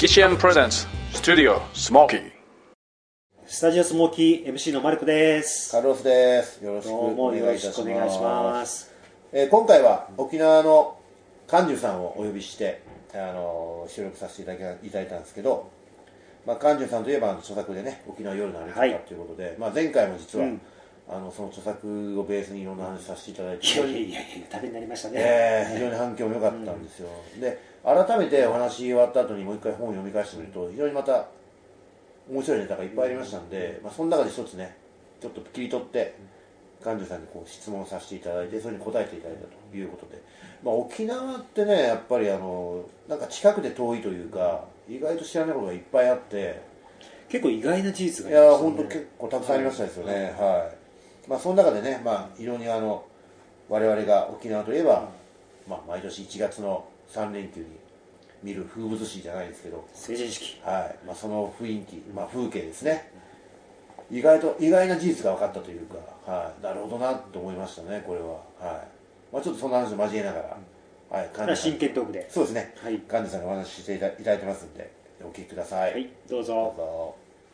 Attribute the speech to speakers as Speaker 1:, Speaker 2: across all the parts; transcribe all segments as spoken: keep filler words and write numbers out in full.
Speaker 1: シーエム Presents Studio Smoky。
Speaker 2: スタジオスモーキー エムシー のマルコです。
Speaker 3: カルロスです。よろしく
Speaker 2: どうも
Speaker 3: お
Speaker 2: よろし
Speaker 3: 願いいたします。
Speaker 2: くお願いします。
Speaker 3: えー今回は沖縄のカンジュさんをお呼びして、あのー収録させていただきいただいたんですけど、まあ、カンジュさんといえばあの著作でね、沖縄夜の歩き方ということで、まあ、前回も実は、
Speaker 2: うん
Speaker 3: あのその著作をベースにいろんな話させていただいて、
Speaker 2: いやいやいやいや、ためになりましたね。
Speaker 3: えー非常に反響も良かったんですよ、で改めてお話終わった後にもう一回本を読み返してみると非常にまた面白いネタがいっぱいありましたんで、まあ、その中で一つねちょっと切り取って幹事さんにこう質問させていただいてそれに答えていただいたということで、まあ、沖縄ってねやっぱりあのなんか近くで遠いというか意外と知らないことがいっぱいあって、
Speaker 2: 結構意外な事実
Speaker 3: い
Speaker 2: がありましたね。
Speaker 3: や本当結構たくさんありましたですよね、はいまあ、その中でね、まあ、非常にあの我々が沖縄といえば、まあ、毎年いちがつのさん連休に見る風物詩じゃないですけど、
Speaker 2: 成人式。
Speaker 3: はいまあ、その雰囲気、まあ、風景ですね、意外と意外な事実が分かったというか、はい、なるほどなと思いましたね、これは、はいまあ、ちょっとそんな話を交えながら、はい、幹事さん
Speaker 2: 真剣トークで。
Speaker 3: そうですね、
Speaker 2: はい
Speaker 3: 幹事さんにお話ししていたいただいてますんで、お聞きください。
Speaker 2: はい、どう
Speaker 3: どう
Speaker 2: ぞ。
Speaker 3: ぞ。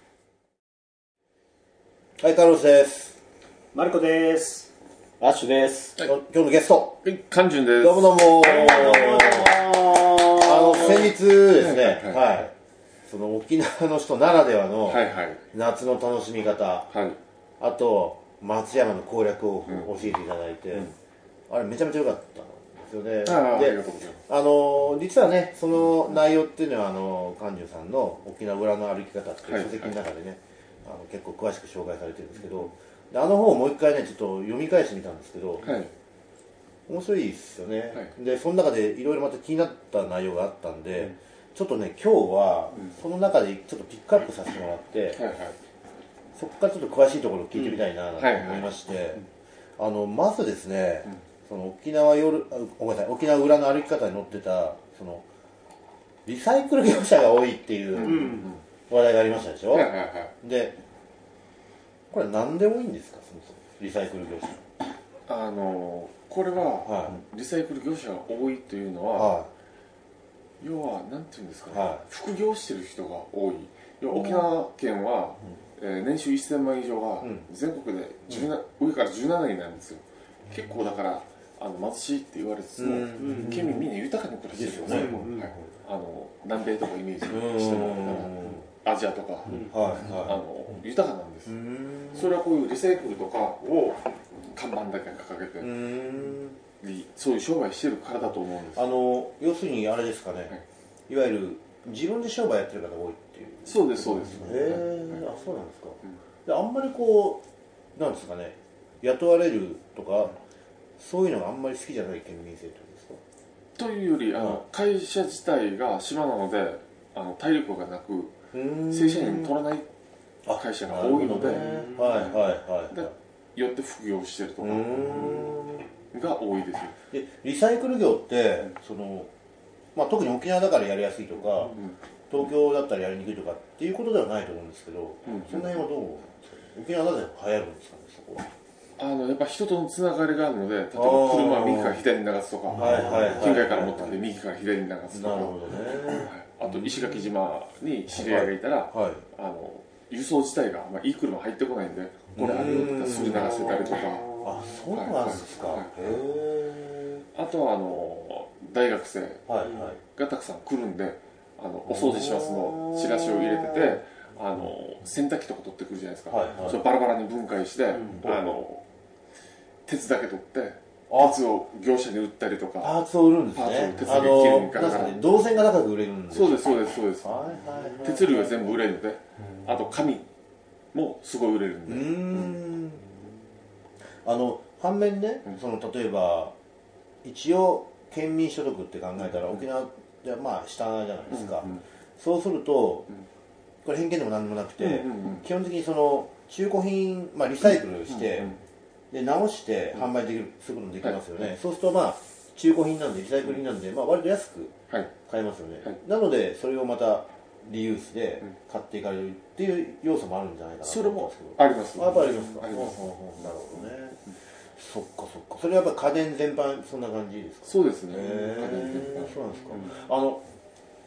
Speaker 3: はい、カルロスです。
Speaker 2: マルコです。
Speaker 4: アッシュです。
Speaker 3: 今日のゲスト、
Speaker 4: はい、カンジュンです。
Speaker 3: どうもどうも。あ
Speaker 2: あ
Speaker 3: の先日ですね、
Speaker 4: はいはいはい
Speaker 3: はいその沖縄の人ならではの
Speaker 4: はいはい。
Speaker 3: 夏の楽しみ方、
Speaker 4: はい。
Speaker 3: あと松山の攻略を教えていただいて、あれめちゃめちゃ良かったんですよね。
Speaker 4: ああ、あ
Speaker 3: で
Speaker 4: りがとうございます。
Speaker 3: あの実はねその内容っていうのはあの幹事さんの沖縄裏の歩き方っていう書籍の中でね、あの結構詳しく紹介されてるんですけど、であの本をもう一回ねちょっと読み返してみたんですけど、
Speaker 4: はい。
Speaker 3: 面白いですよね、
Speaker 4: はい
Speaker 3: でその中でいろいろまた気になった内容があったんで、ちょっとね今日はその中でちょっとピックアップさせてもらって、
Speaker 4: はいはい。
Speaker 3: そこからちょっと詳しいところを聞いてみたいなと
Speaker 4: はいはい
Speaker 3: 思いまして、あのまずですね、その沖縄夜あごめんなさい沖縄裏の歩き方に載ってたそのリサイクル業者が多いっていう話題がありましたでしょ、
Speaker 4: はいはいはい。
Speaker 3: でこれなんで多いんですか、そもそもリサイクル業者。
Speaker 4: あのー、これは、
Speaker 3: は
Speaker 4: リサイクル業者が多いというのは、
Speaker 3: は
Speaker 4: 要は、なんていうんですかね、
Speaker 3: は
Speaker 4: 副業してる人が多い。要は沖縄県は、えー年収せんまん以上が
Speaker 3: うん
Speaker 4: 全国でじゅうなな、上からじゅうなないなんですよ。結構だから、あの貧しいって言われつつも、
Speaker 3: うん
Speaker 4: 県民みんな豊かに暮らしてるんですよ、
Speaker 3: ですよね
Speaker 4: はい、あの南米とかイメージ
Speaker 3: い
Speaker 4: してもらったら、アジアとか、
Speaker 3: はい
Speaker 4: あ
Speaker 3: は
Speaker 4: の豊かなんです、
Speaker 3: い。うーん
Speaker 4: それはこういうリサイクルとかを看板だけ掲げて、
Speaker 3: うーん
Speaker 4: りそういう商売してるからだと思うんです。
Speaker 3: あの要するにあれですかね、
Speaker 4: はい
Speaker 3: いわゆる自分で商売やってる方が多いっていう。
Speaker 4: そうですそうです。
Speaker 3: へえ、あそうなんですか、であんまりこうなんですかね雇われるとかそういうのがあんまり好きじゃない県民性ってことですか。
Speaker 4: というよりあの、
Speaker 3: はい
Speaker 4: 会社自体が島なのであの体力がなく
Speaker 3: うーん
Speaker 4: 正社員取らない
Speaker 3: あ
Speaker 4: 会社が多いので、
Speaker 3: なるほどねはいはいはいはい
Speaker 4: よって副業してるとか
Speaker 3: うーん
Speaker 4: が多いですよ。
Speaker 3: でリサイクル業ってその、まあ、特に沖縄だからやりやすいとか、東京だったらやりにくいとかっていうことではないと思うんですけど、
Speaker 4: うん
Speaker 3: その辺はどうなんですか。沖縄だと流行るんですかね、そこは。
Speaker 4: あのやっぱ人とのつながりがあるので、例えば
Speaker 3: あー
Speaker 4: 車を右から左に流すとか、
Speaker 3: はいはいはい
Speaker 4: 県外から持ってきて右から左に流すとか、
Speaker 3: なるほどね。
Speaker 4: はい、あと石垣島に知り合いがいたら、
Speaker 3: はい
Speaker 4: あの輸送自体が、まあ、いい車入ってこないんでこれあるよって言ったらすぐ流せたりとか、
Speaker 3: あ、そうなんですか。
Speaker 4: はい
Speaker 3: へえ。
Speaker 4: あとはあの大学生
Speaker 3: はいはい。
Speaker 4: がたくさん来るんであのお掃除しますのチラシを入れててあの洗濯機とか取ってくるじゃないですか、
Speaker 3: はいはい
Speaker 4: それバラバラに分解して、
Speaker 2: ん
Speaker 4: あの鉄だけ取って
Speaker 3: あ
Speaker 4: 鉄を業者に売ったりとか。
Speaker 3: パーツを売るんですね。
Speaker 4: パーツを
Speaker 3: あの、
Speaker 4: 鉄で切る
Speaker 3: なんですかね、銅線が高く売れるんです
Speaker 4: そうですそうですそうです、
Speaker 3: はいはいはい。
Speaker 4: 鉄類は全部売れるので、あと紙もすごい売れるん
Speaker 3: う
Speaker 4: で、
Speaker 3: ーん。あの反面ね、その例えば一応県民所得って考えたら沖縄ではまあ下じゃないですか。
Speaker 4: うんうん
Speaker 3: そうすると、これ偏見でも何でもなくて、
Speaker 4: うんうんうん
Speaker 3: 基本的にその中古品、まあ、リサイクルして、
Speaker 4: うんうん
Speaker 3: で直して販売できる、することもできますよね、そうするとまあ中古品なんでリサイクル品なんで、まあ、割と安く
Speaker 4: はい
Speaker 3: 買えますよね、
Speaker 4: はい
Speaker 3: なのでそれをまたリユースで買っていかれるっていう要素もあるんじゃないかなと
Speaker 4: それも
Speaker 3: 思ったんですけど。
Speaker 4: あります。
Speaker 3: あやっぱりありますか。
Speaker 4: あります。
Speaker 3: ほうほうほうなるほどね、そっかそっか。それはやっぱ家電全般そんな感じですか。
Speaker 4: そうですね。
Speaker 3: へ
Speaker 4: 家電全般
Speaker 3: えそうなんですか、あの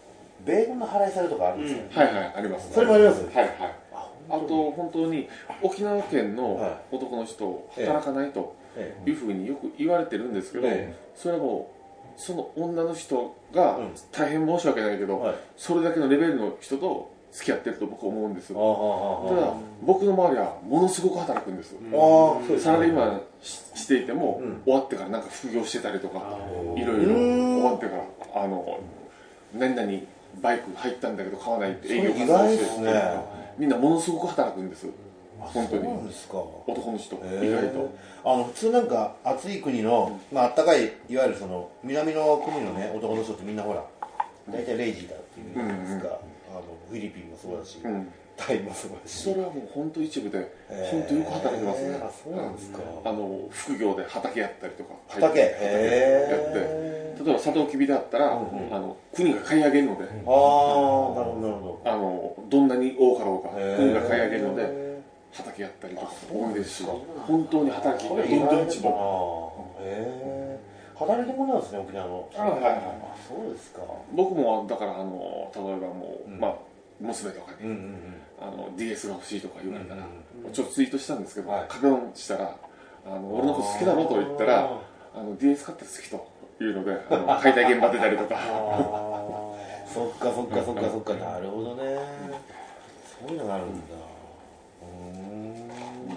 Speaker 3: 米軍の払い下げとかあるんですよ、
Speaker 4: はいはい、あります。
Speaker 3: それもあります。
Speaker 4: はいはい。あと本当に沖縄県の男の人働かないというふうによく言われてるんですけど、それはもうその女の人が大変申し訳ないけど、それだけのレベルの人と付き合ってると僕は思うんです。ただ僕の周りはものすごく働くんです。サラリーマンしていても終わってからなんか副業してたりとか、いろいろ終わってからあの何々バイク入ったんだけど買わないって営業活動してる人、みんなものすごく働くんです。本当に。そうなんですか。男の人、意外と。
Speaker 3: あの普通なんか暑い国の、まあ暖かいいわゆるその南の国のね男の人ってみんなほら大体レイジーだっていうじゃないですか。あのフィリピンもそうだし、タイもそうだし。
Speaker 4: それはもう本当一部で本当よく働いてますね。
Speaker 3: あ、そうなんですか。
Speaker 4: あの副業で畑やったりとか。
Speaker 3: 畑。
Speaker 4: やって。例えばサトウキビだったら、あの国が買い上げるので、ああ、なる
Speaker 3: ほどなるほ
Speaker 4: ど。あのどんなに多かろうか国が買い上げるので畑やったりとか多いですし、本当に働きがどんどん一部。
Speaker 3: 働き者なんですね、沖縄の。
Speaker 4: はいはいはい。
Speaker 3: そうですか。
Speaker 4: 僕もだからあの例えばもうまあ娘とかにあの ディーエス が欲しいとか言われたら、ちょっとツイートしたんですけど、確認したらあの俺のこと好きだろと言ったら、あの ディーエス 買ったら好きと。いうので、あの解体現場出たりとか。
Speaker 3: そっかそっかそっかそっか、なるほどね。そういうのがあるんだ。うん。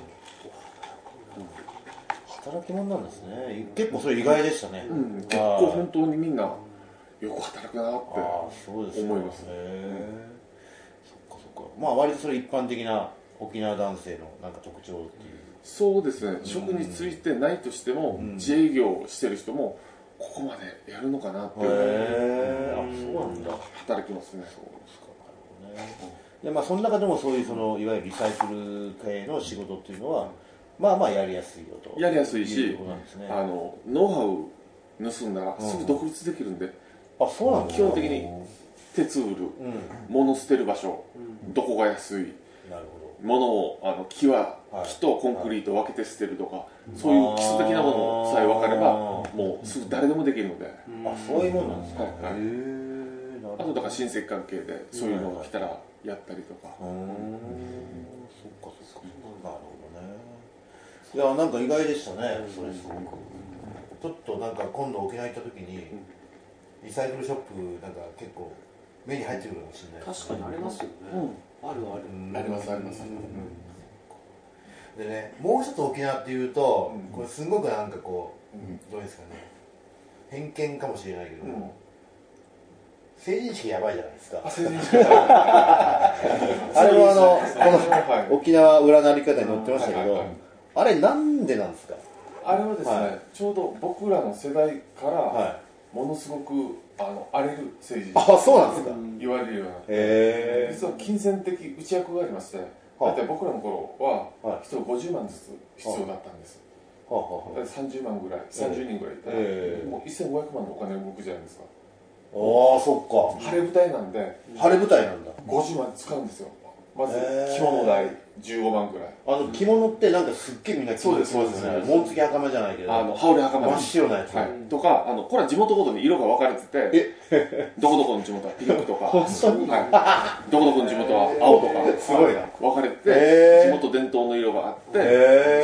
Speaker 3: 働き者なんですね。結構それ意外でしたね。
Speaker 4: うん、結構本当にみんなよく働くなって思いますね。
Speaker 3: そっかそっか。まあ割とそれ一般的な沖縄男性のなんか特徴っていう。
Speaker 4: そうですね。職についてないとしても、自営業をしてる人も。ここまでやるのかなって。へ
Speaker 3: え、あ、そうなんだ。
Speaker 4: 働きますね。
Speaker 3: そうですか。なるほどね。で、まあその中でもそういうそのいわゆるリサイクル系の仕事っていうのは、まあまあやりやすいよと。
Speaker 4: やりやすいし、あのノウハウ盗んだらすぐ独立できるんで。
Speaker 3: あ、そうなんだ。
Speaker 4: 基本的に鉄売る、物捨てる場所、どこが安い。なるほど。物をあの木は木とコンクリートを分けて捨てるとか、そういう基礎的なものさえ分かればもうすぐ誰でもできるので。
Speaker 3: あ、そういうものなんですか。
Speaker 4: あとだから親戚関係でそういうのが来たらやったりとか。
Speaker 3: うん、そっかそっか。なるほどね。いや、なんか意外でしたね。それすごく。ちょっとなんか今度沖縄行った時にリサイクルショップなんか結構目に入ってくるかもしれない。
Speaker 2: 確かにありますよね。あるある。
Speaker 4: ありますあります。
Speaker 3: でね、もう一つ沖縄っていうと、これすごくなんかこう、どうですかね、偏見かもしれないけども、成人式やばいじゃないですか。成人式あれもあの、この沖縄占い方に載ってましたけど、あれなんでなんですか？
Speaker 4: あれはですね、ちょうど僕らの世代からものすごくあの荒れる政治、
Speaker 3: あ、そうなんですか、
Speaker 4: 言われるような、実は金銭的内訳がありまして、だって僕らの頃はひとりごじゅうまんずつ必要だったんです。さんじゅうまんぐらい、さんじゅうにんぐらいいたら、もうせんごひゃくまんのお金動くじゃないですか。
Speaker 3: ああ、そっ
Speaker 4: か。晴れ舞台なんで、
Speaker 3: 晴れ舞台なんだ。
Speaker 4: ごじゅうまん使うんですよ。まず着物代じゅうごまんぐらい。
Speaker 3: あの着物ってなんかすっげえみんな着物着ますね。紋付き袴じゃないけど、
Speaker 4: あの羽織袴
Speaker 3: 真っ白なやつ、
Speaker 4: はい、とか、あのこれは地元ごとに色が分かれてて、どこどこの地元はピンクとか、はい、どこどこの地元は青とか
Speaker 3: すごいな
Speaker 4: 分かれて、地元伝統の色があって、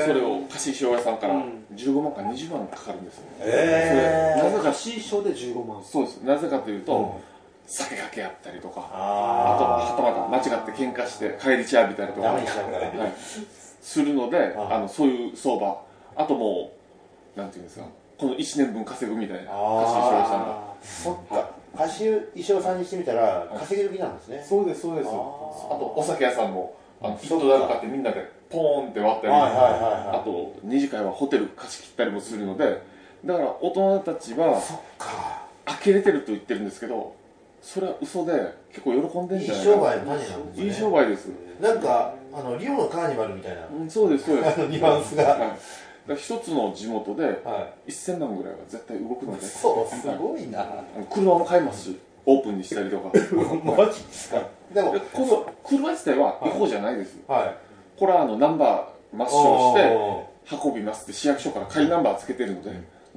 Speaker 4: それを貸衣装屋さんからじゅうごまんかにじゅうまんかかるんですよ。
Speaker 2: えー、なぜか貸衣装でじゅうごまん。
Speaker 4: そうです。なぜかというと、酒かけ合ったりとか、あとはたまた間違って喧嘩して帰り血浴びたりとか、はい、するので、あのそういう相場、あともうなんていうんですか、このいちねんぶん稼ぐみたいな貸衣装屋さんが。
Speaker 3: そっか、貸衣装さんにしてみたら稼げる気なんですね。
Speaker 4: そうですそうです。あとお酒屋さんもあの一度だる買ってみんなでポーンって割ったり、あと二次会はホテル貸し切ったりもするので、だから大人たちは呆れてると言ってるんですけど、それは嘘で結構喜んでるんじゃないかな。いい商売の種なんですね。いい商売です。
Speaker 3: なんかあのリオのカーニバルみたいな、
Speaker 4: うん、そうですそうです
Speaker 3: ニュアンスが、はい、
Speaker 4: 一つの地元でせんまんぐらいは絶対動くので、
Speaker 3: そうすごいな。
Speaker 4: 車も買いますし、オープンにしたりとか。
Speaker 3: マジですか。
Speaker 4: でもこの車自体は違法じゃないです、はい、これはあのナンバー抹消して運びますって市役所から仮ナンバーつけてるので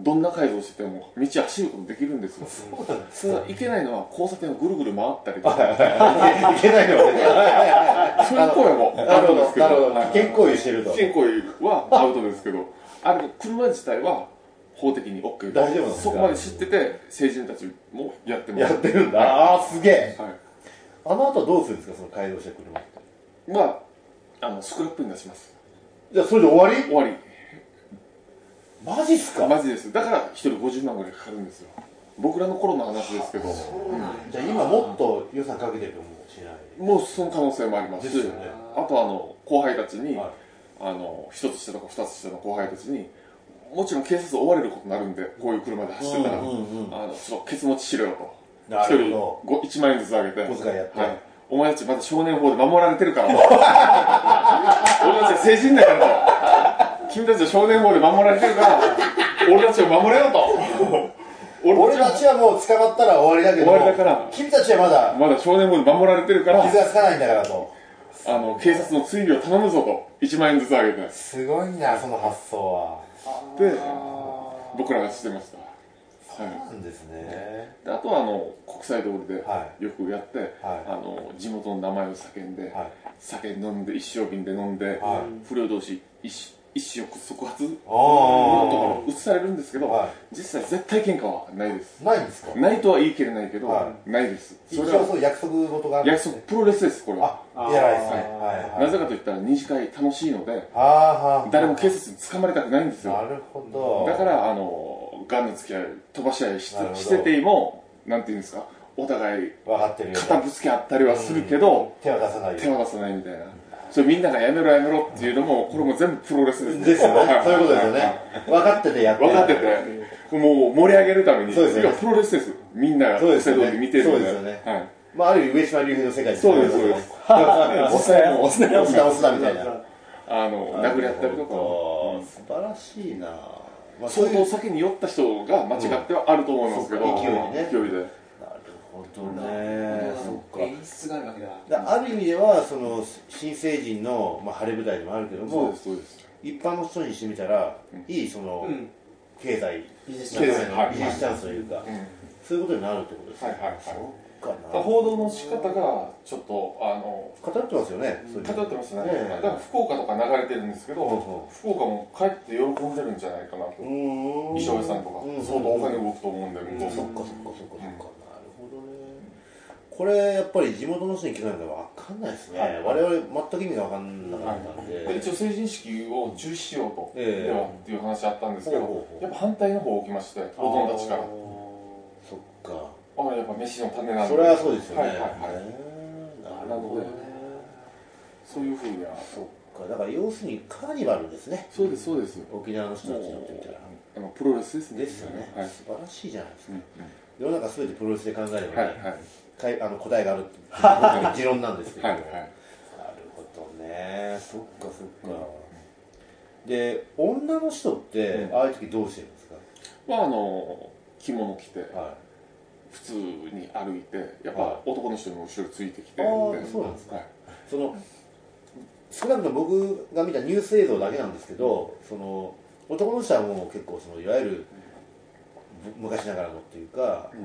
Speaker 4: どんな改造してても道走ることできるんですよ。ただいけないのは交差点をぐるぐる回ったりとか
Speaker 3: いけないのはね
Speaker 4: そういう行為もアウトですけど、
Speaker 3: なるほど、危険行為してると。
Speaker 4: 危険行為はアウトですけど、あれ車自体は法的に OK
Speaker 3: 大丈夫なんですか。
Speaker 4: そこまで知ってて成人たちもやってます。
Speaker 3: やってるんだ。ああ、すげえ。
Speaker 4: はい、
Speaker 3: あの後どうするんですか、その改造した車って。
Speaker 4: まあ、あのスクラップに出します。
Speaker 3: じゃあそれで終わり？
Speaker 4: 終わり。
Speaker 3: マジっすか？
Speaker 4: マジです。だから一人ごじゅうまんぐらいかかるんですよ。僕らの頃の話ですけど。
Speaker 3: じゃあ今もっと予算かけてるかもしれない。
Speaker 4: もうその可能性もありますし、
Speaker 3: ですよね。
Speaker 4: あとあの後輩たちに、
Speaker 3: はい、
Speaker 4: あの一つ下とか二つ下の後輩たちに、もちろん警察追われることになるんで、こういう車で走ってたら、うんうんうん、あのちょっとケツ持ちしろよと。
Speaker 3: なるほど。
Speaker 4: 一人いちまん円ずつあげて、
Speaker 3: 小遣いやって、
Speaker 4: はい、お前たちまだ少年法で守られてるからと。俺たちは成人だからと。君たちは少年法で守られてるから、俺たちを守れよと。
Speaker 3: 俺たちはもう捕まったら終わりだけど、
Speaker 4: 終わりだから
Speaker 3: 君たちはまだ
Speaker 4: まだ少年法で守られてるから、
Speaker 3: 傷がつかないんだからと。
Speaker 4: あの警察の追尾を頼むぞといちまん円ずつあげて。
Speaker 3: すごいな、その発想は。
Speaker 4: で僕らがしてました。
Speaker 3: そうなんですね。
Speaker 4: であとはあの国際通りで
Speaker 3: はい
Speaker 4: よくやって、はい、あの地元の名前を叫んで、はい、酒飲んで一升瓶で飲んで、はい、不良同士一一触即発とかも映されるんですけど、はい、実際絶対喧嘩はないです。
Speaker 3: ないんですか？
Speaker 4: ないとは言い切れないけど、はい、ないです。
Speaker 3: それはそう約束事があるんですね。
Speaker 4: 約束プロレスです。これは
Speaker 3: 偉いですね。はいはい、
Speaker 4: なぜかといったら二次会楽しいので、
Speaker 3: はあはあ、
Speaker 4: 誰も警察に捕まりたくないんですよ。
Speaker 3: なるほど。
Speaker 4: だからあのガンの付き合い飛ばし合いし て, しててもなんていうんですか、お互い肩ぶつけ合ったりはするけど、うん、
Speaker 3: 手は出さない
Speaker 4: 手は出さないみたいな。それみんながやめろやめろっていうのもこれも全部プロレスですね。
Speaker 3: ですよね。そういうことですよね。分かっててやってる。
Speaker 4: 分かっててもう盛り上げるために。
Speaker 3: そうですよね。
Speaker 4: プロレスです。みんなが国際通り見てるので。
Speaker 3: そうですよね。はい。まあある意味上島竜兵の世界です
Speaker 4: ね。そうですそうです。
Speaker 3: 押すな押すな押すな押すなみたいな。
Speaker 4: あの殴り合ったりとか。
Speaker 3: 素晴らしいな。
Speaker 4: 相当先に酔った人が間違ってはあると思いますけど。
Speaker 3: 勢いにね。
Speaker 4: 勢いで。
Speaker 3: 本当ね、そっか。
Speaker 2: 演出があるわけだ。
Speaker 3: ある意味ではその新成人の、まあ、晴れ舞台でもあるけども、
Speaker 4: そうですそうです。
Speaker 3: 一般の人にしてみたら、うん、いいその、うん、経済
Speaker 2: ビジネス
Speaker 3: チャンスというか、うん、そういうことになるってことですね。
Speaker 4: はいはいはい。
Speaker 3: そうかな。
Speaker 4: 報道の仕方がちょっとあの
Speaker 3: 偏ってますよね。
Speaker 4: 偏ってますね。ね、だから福岡とか流れてるんですけど、うん、福岡も帰って喜んでるんじゃないかなと。衣装屋さんとか相当お金動くと思うんで、
Speaker 3: そっかそっかそっかそっか。これやっぱり地元の人に聞かないと分かんないですね、はい、我々全く意味が分かんなかったんで、
Speaker 4: はい、一応成人式を中止しようと、えー、ではっていう話あったんですけど、ほうほうほう、やっぱ反対の方起きまして、大人たちから。
Speaker 3: そっか。
Speaker 4: あれやっぱ飯の種なんで。
Speaker 3: それはそうですよね。はいはいはい。
Speaker 4: なので、そういうふうには。
Speaker 3: そっか。だから要するにカーニバルですね。
Speaker 4: そうですそうです。
Speaker 3: 沖縄の人たちにとってみたら。
Speaker 4: あのプロレスですね。
Speaker 3: ですよね。はい、素晴らしいじゃないですか。
Speaker 4: うん
Speaker 3: うん、世の中すべてプロレスで考えればね。
Speaker 4: はいはい
Speaker 3: あの答えがあるって持論なんですけど、はいはい、なるほどね、そっかそっか、うん、で女の人って、うん、ああいう時どうしてるんですか？
Speaker 4: まああの着物着て、はい、普通に歩いてやっぱ、はい、男の人の後ろついてきて、
Speaker 3: ああそうなんですか、はい、その少なくとも僕が見たニュース映像だけなんですけど、その男の人はもう結構そのいわゆる昔ながらのっていうか、うんうん、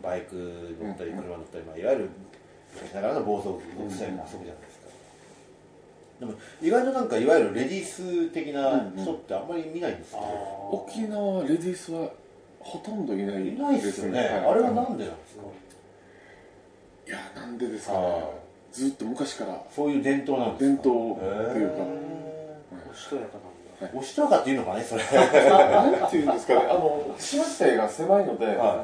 Speaker 3: バイク乗ったり車乗ったり、まあ、いわゆる昔ながらの暴走族スタイルの遊びじゃないですか。でも意外となんかいわゆるレディース的な人ってあんまり見ないんですよね。
Speaker 4: 沖縄レディースはほとんどいないですね。
Speaker 3: いないですよね、はい、あれはなんでなんですか？
Speaker 4: いやなんでですかね、ずっと昔から
Speaker 3: そういう伝統なんですか？
Speaker 4: 伝統っていうか、
Speaker 2: おしとやかなんだ。
Speaker 3: おしとやかっていうのかね、それ
Speaker 4: なんていうんですかね、あの島自体が狭いので、はい、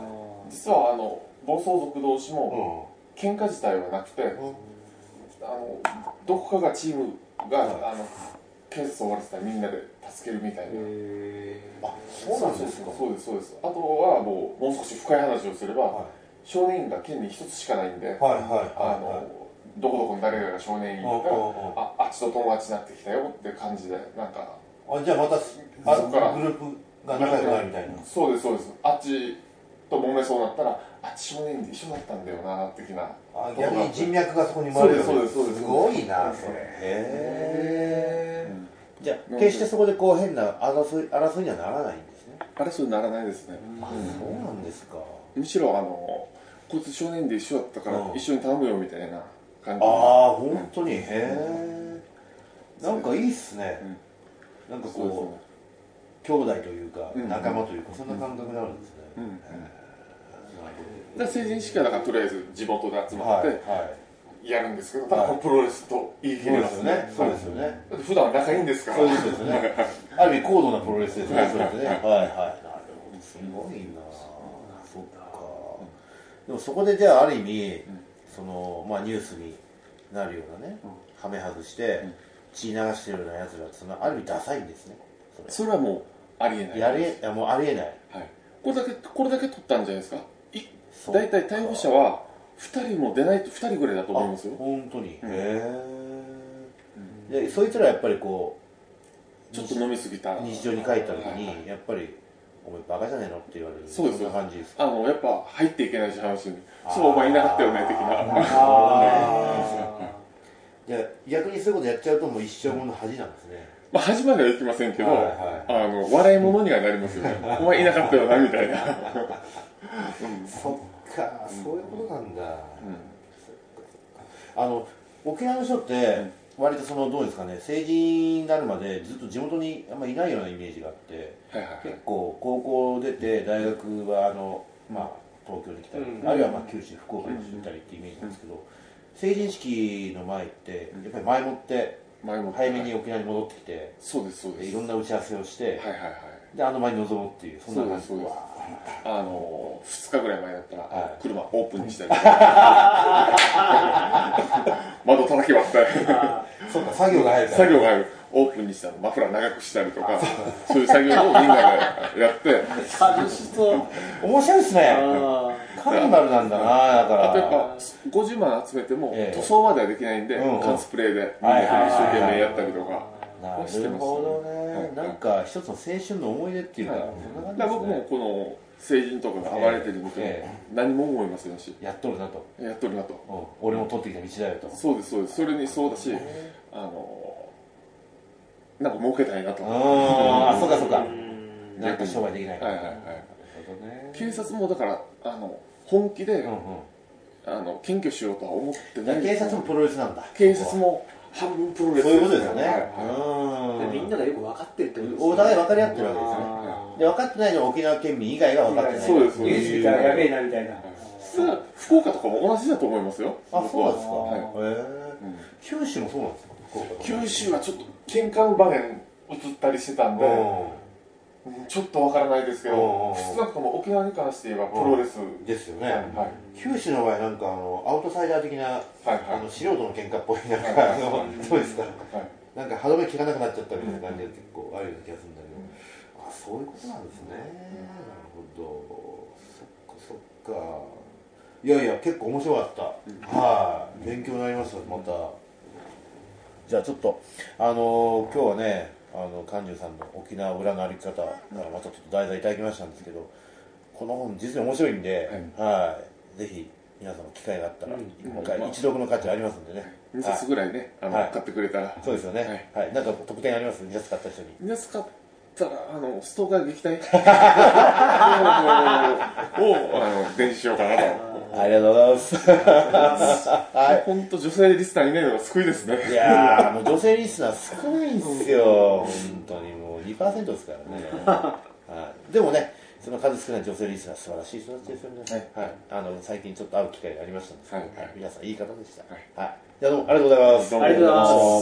Speaker 4: 実はあの暴走族同士も、うん、喧嘩自体はなくて、うん、あのどこかがチームが、はい、あの警察を終わらせたらみんなで助けるみたいな。
Speaker 3: あ、そうなんですか。
Speaker 4: そうですそうです。あとはもうもう少し深い話をすれば、はい、少年院が県に一つしかないんで、はいはいはいはい、あのどこどこの誰かが少年院だから、あ、あっちと友達になってきたよって感じで、なんか
Speaker 3: あ、じゃあまたあそこからグループが仲良くなるみたいな。
Speaker 4: そうですそうです。あっちと揉めそうだったら、あっち少年院で一緒だったんだよな的な。
Speaker 3: あ、逆に人脈がそこに生まれる。
Speaker 4: そうですそうです。
Speaker 3: すごいなそれ。へえ。じゃあ決してそこでこう変な争い争いにはならないんですね。
Speaker 4: 争いにならないですね。
Speaker 3: あ、そうなんですか。
Speaker 4: むしろあのこいつ少年で一緒だったから一緒に頼むよみたいな感じ。
Speaker 3: ああ、本当に。へえ。なんかいいっすね。なんかこう兄弟というか仲間というかそんな感覚になるんですね。
Speaker 4: で成人式はだからとりあえず地元で集まってやるんですけど、だからプロレスと言い切れますね。
Speaker 3: そうですよね。
Speaker 4: だって普段仲いいんですから。
Speaker 3: そういうことですね。ある意味高度なプロレスですね。それでね。はいはい。なるほど。すごいな。そっか。でもそこでじゃあある意味そのまあニュースになるようなね、はめ外して血流してるようなやつらってそのある意味ダサいんですね。
Speaker 4: それはもうありえない。
Speaker 3: やれ、いやもうありえない。
Speaker 4: はい。これだけこれだけ取ったんじゃないですか。だいたい逮捕者はふたりも出ないとふたりぐらいだと思いますよ。
Speaker 3: 本当に。へえ。でそいつらやっぱりこ
Speaker 4: うちょっと飲みすぎた
Speaker 3: 日常に帰った時にやっぱりお前バカじゃねえのって言われる。
Speaker 4: そうですよ。
Speaker 3: そんな感じです。
Speaker 4: あのやっぱ入っていけないし話に。そうお前いなかったよね的な。
Speaker 3: いや逆にそういうことやっちゃうともう一生もの恥なんですね。
Speaker 4: まあ恥まではいきませんけど、あの笑い物にはなりますよね。お前いなかったよなみたいな。
Speaker 3: そっか、そういうことなんだ。あの沖縄の人って割とそのどうですかね、成人になるまでずっと地元にあんまりいないようなイメージがあって、結構高校出て大学はあのまあ東京に来たり、あるいはまあ九州福岡に来たりっていうイメージなんですけど、成人式の前ってやっぱり前もって早めに沖縄に戻ってきて、
Speaker 4: そうですそうです。
Speaker 3: いろんな打ち合わせをして、はいはいはい。であの場に臨むっていうそんな感じ。
Speaker 4: あのふつかぐらい前だったら車オープンにしたり窓叩き割ったり
Speaker 3: そうか作業が入るから
Speaker 4: 作業が入るオープンにしたらマフラー長くしたりとかそういう作業をみんなでやって
Speaker 2: 楽しそう
Speaker 3: 面白いですね。カーニバルなんだな。だから
Speaker 4: あとやっぱごじゅうまん集めても塗装まではできないんで缶スプレーでみんなで一生懸命やったりとか。
Speaker 3: なるほどね。なんか一つの青春の思い出っていうか、
Speaker 4: 僕もこの成人とかが暴れてるみたいな何も思いませんし、
Speaker 3: やっとるなと、
Speaker 4: やっとるなと、
Speaker 3: 俺も取ってきた道だよと。
Speaker 4: そうですそうです。それにそうだし、あのなんか儲けたいなと。
Speaker 3: ああ、そうかそうか。なんか商売できないか。
Speaker 4: はいはいはい。警察もだからあの本気であの検挙しようとは思ってない。
Speaker 3: 警察もプロレスなんだ。
Speaker 4: 警察も半分プロレス。
Speaker 3: そういうことですよね。
Speaker 2: みんながよく分かってるってことですね。
Speaker 3: お互い分かり合ってるわけですね。で分かってないのは沖縄県民以外が分かってない。
Speaker 4: そうです。
Speaker 2: ニュース見たらやべえなみたいな。
Speaker 4: 福岡とかも同じだと思いますよ。
Speaker 3: あ、そうなんですか。へえ。九州もそうなんですか。
Speaker 4: 九州はちょっと喧嘩の場面映ったりしてたんで、ちょっとわからないですけど、少なくとも沖縄に関して言えばプロレス
Speaker 3: ですよね。九州の場合なんかあのアウトサイダー的なあの素人の喧嘩っぽいなんかそうですか。なんか歯止め効かなくなっちゃったみたいな感じで結構あるような気がするんだけど、あ、そういうことなんですね。なるほど。そっかそっか。いやいや結構面白かった。はい、勉強になります。また。じゃあちょっとあの今日はね、あの寛重さんの沖縄裏の歩き方、またちょっと題材いただきましたんですけど、この本実に面白いんで、はい、ぜひ皆さんも機会があったら一回一読の価値ありますんでね。
Speaker 4: にさつぐらいね、あの買ってくれたら。
Speaker 3: そうですよね。はい、なんか特典あります？にさつ買った人に。
Speaker 4: にさつ買ったらあのストーカー撃退をあの電子しようかなと。
Speaker 3: ありがとうございます。
Speaker 4: はい、本当女性リスナーいないのが救いですね。
Speaker 3: いやー、もう女性リスナー少ないんですよ。本当にもう にパーセント ですからね。はい、でもね、その数少ない女性リスナー素晴らしい人たちですよね。はい、あの最近ちょっと会う機会がありましたんですけど、はいはい、皆さんいい方でした。はい、はい、じゃあどうもありがとうございます。
Speaker 2: ありがとうございます。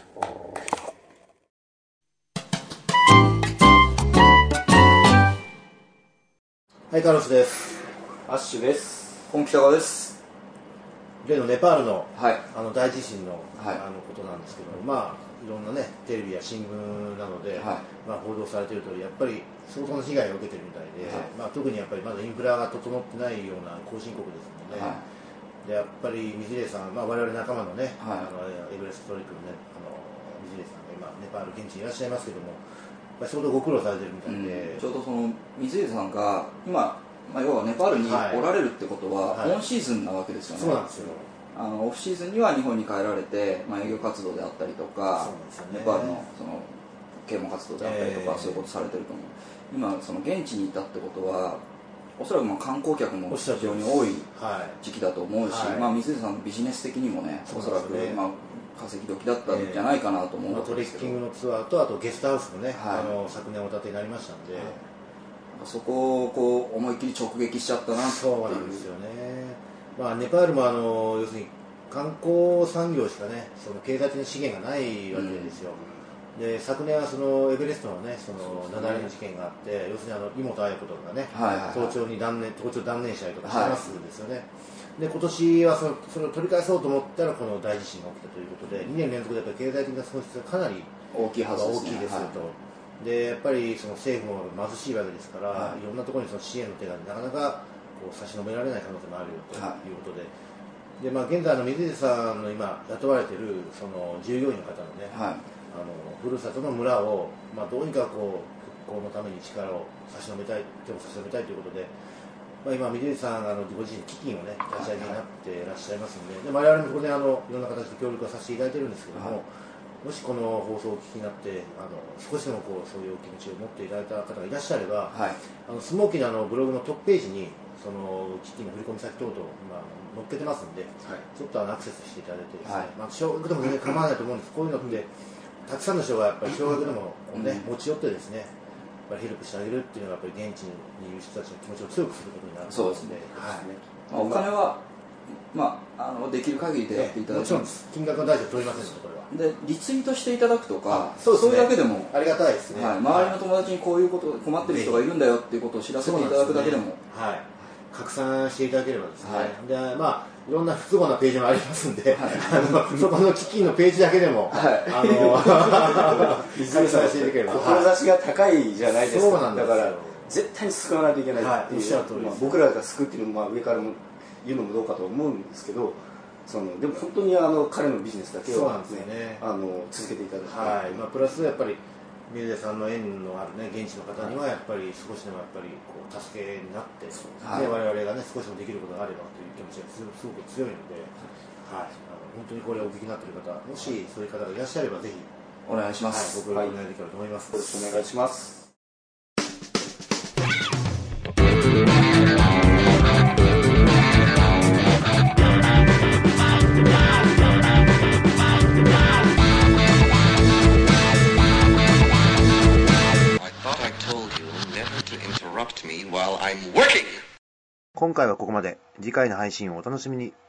Speaker 3: はい、カルロスです。
Speaker 2: アッシュです。
Speaker 5: 本北川です。
Speaker 3: 例のネパールの、
Speaker 5: はい、
Speaker 3: あの大地震の、
Speaker 5: はい、
Speaker 3: あのことなんですけど、まあいろんなねテレビや新聞などで、はい、まあ報道されている通りやっぱり相当な被害を受けているみたいで、はい、まあ特にやっぱりまだインフラが整ってないような後進国ですので、はい、でやっぱり水出さん、まあ我々仲間のね、はい、あのエベレストトリックのね、あの水出さんが今ネパール現地にいらっしゃいますけども、やっぱり相当ご苦労されてるみたいで、
Speaker 5: うん、ちょうどその水出さんが今まあ、要はネパールにおられるってことは、はい、オンシーズンなわけですよね。
Speaker 3: そうなんですよ。
Speaker 5: あのオフシーズンには日本に帰られて、まあ、営業活動であったりとか、ね、ネパールのその啓蒙活動であったりとか、えー、そういうことされてると思う。 今その現地にいたってことはおそらくまあ観光客も非常に多い時期だと思うし、はい、まあ、水出さんビジネス的にもね、おそらく、まあ、稼ぎ時だったんじゃないかなと思うんですけど、
Speaker 3: えーまあ、トレッキングのツアーとあとゲストハウスもね、はい、あの昨年お建てになりましたんで、はい、
Speaker 5: そこをこう思いっきり直撃しちゃったなっていう。
Speaker 3: そうなんですよね。まあ、ネパールもあの要するに観光産業しかね、その経済的な資源がないわけですよ、うん、で昨年はそのエベレストのね、その雪崩の事件があって、要するにあの井本彩子とかがね、はいはいはい、登頂に断念登頂断念したりとかしてますんですよね、はい、で今年はそのそれを取り返そうと思ったらこの大地震が起きたということで、にねん連続でやっぱり経済的な損失がかなり
Speaker 5: 大きいはずですね。
Speaker 3: 大きいですよと、はい、でやっぱりその政府も貧しいわけですから、はい、いろんなところにその支援の手がなかなかこう差し伸べられない可能性もあるよということで、はい、でまあ、現在の水出さんの今雇われているその従業員の方のね、はい、あのふるさとの村を、まあ、どうにかこう復興のために力を差し伸べたい、手を差し伸べたいということで、まあ、今水出さんあのご自身基金をね立ち上げになっていらっしゃいますので、で我々もここであのいろんな形で協力をさせていただいているんですけども、はい、もしこの放送をお聞きになってあの少しでもこうそういうお気持ちを持っていただいた方がいらっしゃれば、はい、あのスモーキーのあのブログのトップページにその基金の振込先等々、まあ、載っけてますんで、はい、ちょっとあのアクセスしていただいてですね、はい、まあ、少額でも全然構わないと思うんです。こういうのってたくさんの人がやっぱり少額でも、ね、持ち寄ってですね、やっぱりヘルプしてあげるっていうのがやっぱり現地にいる人たちの気持ちを強くすることになるので、そうですね、はい、
Speaker 5: まあ、お金は、まあ、あのできる限りでやっていただいて、
Speaker 3: もちろん金額の大事は取りませんので、これは
Speaker 5: でリツイートしていただくとか、そうですね、それだけでも
Speaker 3: ありがたいですね、
Speaker 5: はい、周りの友達にこういうこと困ってる人がいるんだよっていうことを知らせていただくだけでも、
Speaker 3: はい、拡散していただければですね、はい、でまあいろんな不都合なページもありますんで、はい、あのそこの基金のページだけでも、はい、あの
Speaker 6: 水さんしていただければ、志が高いじゃないですか。そうなんですよ。だから絶対に救わないといけないっていう、はい、まあ、僕らが救うっていうのも、まあ、上からも言うのもどうかと思うんですけど、そのでも本当にあの彼のビジネスだけを、ねね、あの続けていただきたい、
Speaker 3: はい、まあ、プラスやっぱり水出さんの縁のある、ね、現地の方にはやっぱり少しでもやっぱりこう助けになって、はい、我々が、ね、少しでもできることがあればという気持ちがすごく強いので、はい、あの本当にこれをお聞きになっている方、もしそういう方がいらっしゃればぜひ
Speaker 5: お願いします、
Speaker 3: はい、僕がお願いできればと思います、
Speaker 6: はい、よろしくお願いします。
Speaker 3: 今回はここまで。次回の配信をお楽しみに。